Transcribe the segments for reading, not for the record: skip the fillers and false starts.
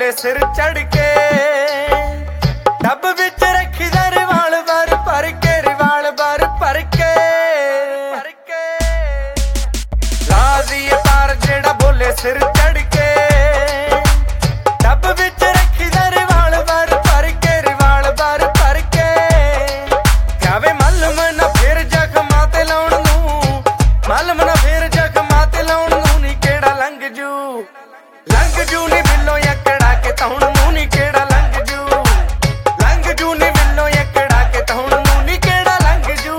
ਬੋਲੇ ਸਿਰ ਚੜ ਕੇ ਡੱਬ ਵਿੱਚ ਰੱਖੀਦਾ ਰਿਵਾਲਵਰ ਭਰ ਕੇ ਰਿਵਾਲਵਰ ਭਰ ਕੇ ਲਾਜ਼ੀ ਤਾਰ ਜਿਹੜਾ ਬੋਲੇ ਸਿਰ ਚੜ ਕੇ ਡੱਬ ਵਿੱਚ ਰੱਖੀਦਾ ਰਿਵਾਲਵਰ ਭਰ ਕੇ ਰਿਵਾਲਵਰ ਭਰ ਕੇ ਜਾਵੇ ਮਲਮ ਨਾ ਫਿਰ ਜ਼ਖਮਾਂ ਤੇ ਲਾਉਣ ਨੂੰ ਮਲਮ ਨਾ ਫਿਰ ਜ਼ਖਮਾਂ ਤੇ ਲਾਉਣ ਨੂੰ ਨੀ ਕਿਹੜਾ ਲੰਘ ਜੂ ਨੀ ਬਿੱਲੋ ਯਕੜਾ ਕੇ ਤਹੁਣ ਨੂੰ ਨੀ ਕਿਹੜਾ ਲੰਘ ਜੂ ਨੀ ਬਿੱਲੋ ਯਕੜਾ ਕੇ ਤਹੁਣ ਨੂੰ ਨੀ ਕਿਹੜਾ ਲੰਘ ਜੂ।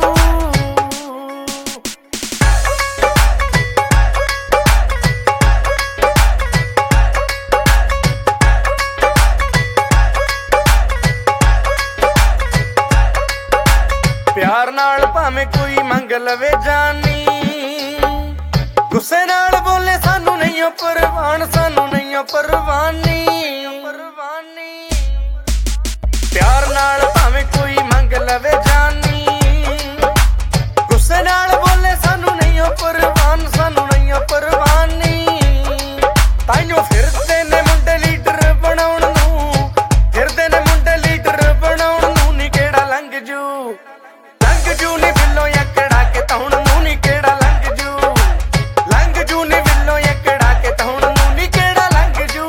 ਪਿਆਰ ਨਾਲ ਭਾਵੇਂ ਕੋਈ ਮੰਗ ਲਵੇ ਜਾਨੀ ਗੁੱਸੇ ਨਾਲ ਬੋਲੇ ਸਾਨੂੰ ਨਹੀਂ ਪਰਵਾਨ ਸਾਨੂੰ ਨਹੀਂ ਪਰਵਾਨੀ ਪਿਆਰ ਨਾਲ ਭਾਵੇਂ ਕੋਈ ਮੰਗ ਲਵੇ ਜਾਨੀ ਗੁੱਸੇ ਨਾਲ ਬੋਲੇ ਸਾਨੂੰ ਨਹੀਂ ਪਰਵਾਨ ਸਾਨੂੰ ਨਹੀਂ ਪਰਵਾਨੀ ਤਾਈਓ ਫਿਰਦੇ ਨੇ ਮੁੰਡੇ ਲੀਡਰ ਬਣਾਉਣ ਨੂੰ ਫਿਰਦੇ ਨੇ ਮੁੰਡੇ ਲੀਡਰ ਬਣਾਉਣ ਨੂੰ ਨੀ ਕਿਹੜਾ ਲੰਘ ਜੂ ਨੀ ਬਿੱਲੋ ਯਕੜਾ ਕੇ ਤਹੁਣ ਨੂੰ ਨੀ ਕਿਹੜਾ ਲੰਘ ਜੂ ਨੀ ਬਿੱਲੋ ਯਕੜਾ ਕੇ ਤਹੁਣ ਨੂੰ ਨੀ ਕਿਹੜਾ ਲੰਘ ਜੂ।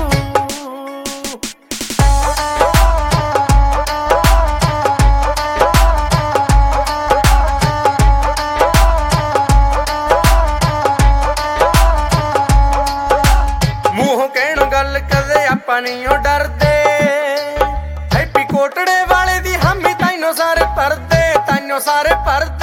ਮੂੰਹੋਂ ਕਹਿਣੋਂ ਗੱਲ ਕਦੇ ਆਪਾਂ ਨੀ ਓ ਡਰਦੇ ਹੈਪੀ ਕੋਟੜੇ ਵਾਲੇ ਦੀ ਹਾਮੀ ਤਾਈਨੋਂ ਸਾਰੇ ਭਰਦੇ